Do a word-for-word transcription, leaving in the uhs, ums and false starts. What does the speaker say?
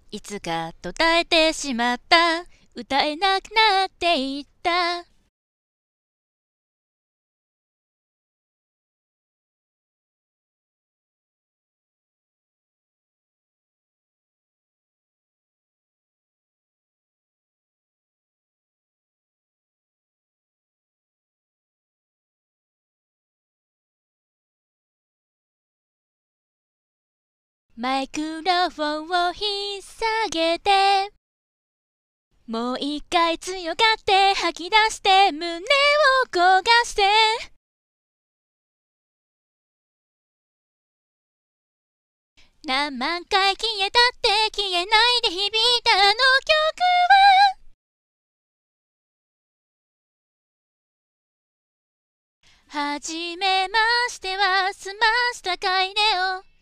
いつか途絶えてしまった。歌えなくなっていった。マイクロフォンを引っ提げて、もう一回強がって吐き出して、胸を焦がして、何万回消えたって消えないで響いたあの曲は、はじめましては済ましたかいねを